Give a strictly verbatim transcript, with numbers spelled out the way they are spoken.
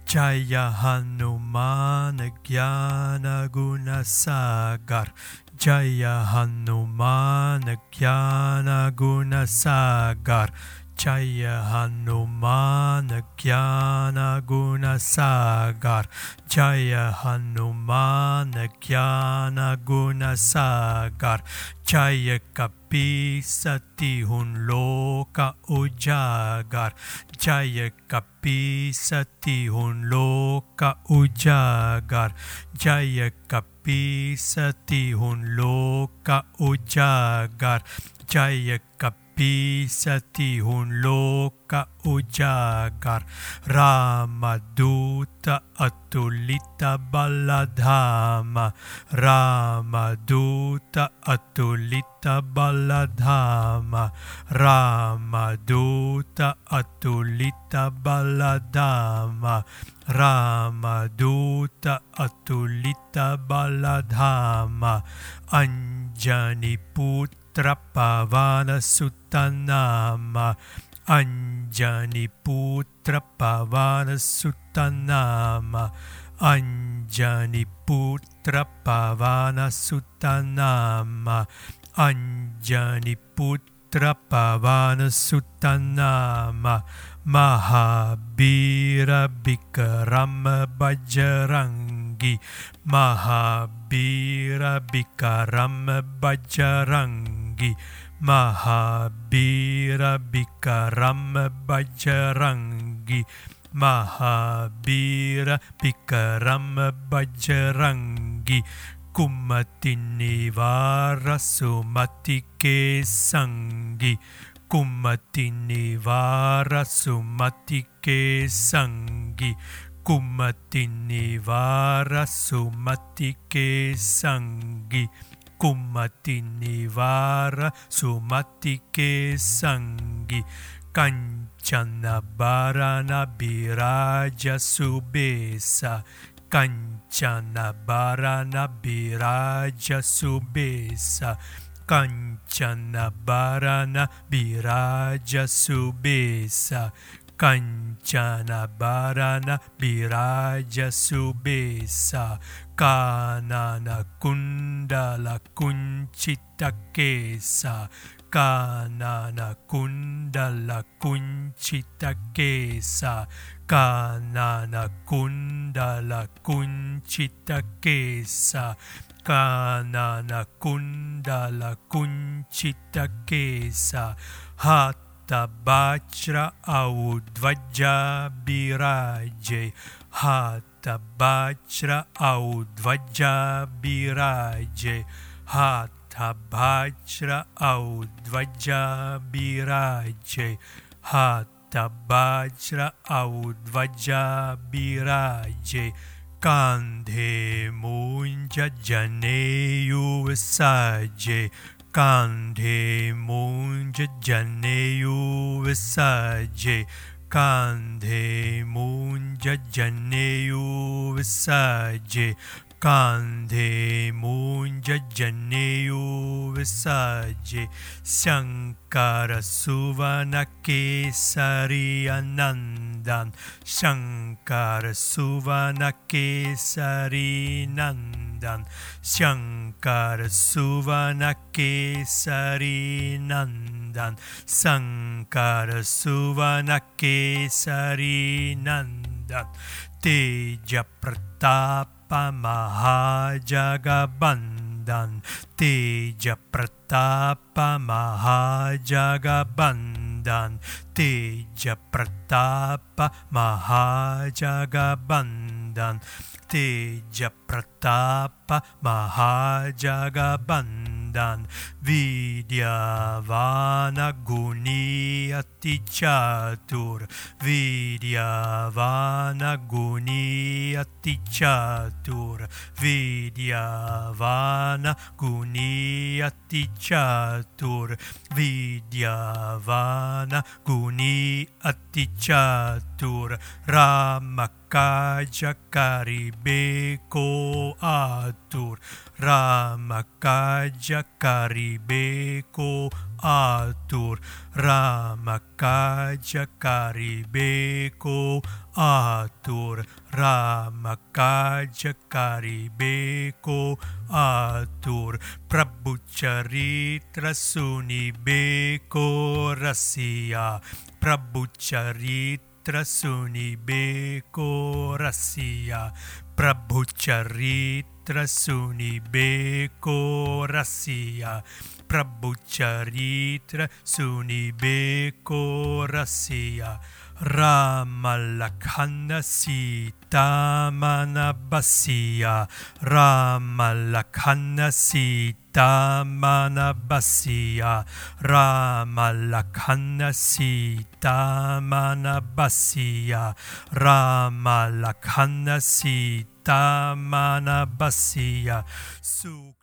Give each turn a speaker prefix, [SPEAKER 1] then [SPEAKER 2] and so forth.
[SPEAKER 1] Jaya Hanuman Jnana Guna Sagar Jaya Hanuman Jnana Guna Sagar Jaya Hanuman Jnana Guna Sagar Jaya Hanuman Jnana Guna Sagar Jaya Kapi Sati Hun Loka Ujagar Jaya Kapi Sati Hun Loka Ujagar Jaya Kapi Sati Hun Loka Ujagar Jaya Kapi Sati Hun Loka Ujagar Ramaduta Atulita Baladhama Ramaduta Atulita Baladhama Ramaduta Atulita Baladhama Ramaduta Atulita Baladhama Anjani Putra Pavana Suttanama Anjani Putra Pavana Suttanama Anjani Putra Pavana Suttanama Anjani Putra Pavana Suttanama Mahabira Bikaram Bajrangi Mahabira Bikaram Bajrangi Mahabira Bikaram Bajrangi Mahabira Bikaram Bajrangi Kumati Nivara Sumatike Sangi Kumati Nivara Sumatike Sangi Kumati Nivara Sumatike Sangi Kumati Nivara Sumatike Sangi Kanchana Bharana Biraja Subesa Kanchana Bharana Biraja Subesa Kanchana Bharana Biraja Subesa Kanchana Bharana Biraja Subesa Kanana Kundala Kunchita Kesa Kanana Kundala Kunchita Kesa Kanana Kundala Kunchita Kesa Kanana Kundala Kunchita Kesa Hatta Bajra Audvaja Biraje Hatta Bajra Audvaja Biraje Hatta Bajra Audvaja Biraje Hatta Bajra Audvaja Biraje Kandhe Munja Janeyu Visaje Kandhe Munja Janeyu Visaje Kandhe Munja Janeyu Visaje Kandhe Munja Janeyu Visaje Shankara Suvana Kesari Anandan Shankara Suvana Kesari Nandan Shankara Suvana Kesari Nandan Shankara Suvana Kesari Nandan Teja Pratapa Mahajagabandan Teja Pratapa Mahajagabandan Teja Pratapa Mahajagabandan Teja Pratapa Mahajagabandan Vidyavana Guni Ati Chatur Vidyavana Guni Ati Chatur Vidyavana Guni Ati Chatur Vidyavana Guni Ati Chatur atur Ramakaja karibeko atur Ramakaja karibeko atur Ramakaja karibeko atur Ramakaja karibeko atur Prabhu Charitra sunibeko rasiya Prabhu Charitra sunibeko rasiya Prabhu Charitra sunibeko rasiya Prabhu Charitra sunibeko rasiya Rama Lakhana Sita Manabasiya Rama Lakhana Sita Manabasiya Rama Lakhana Sita Manabasiya Rama Lakhana Sita Manabasiya Su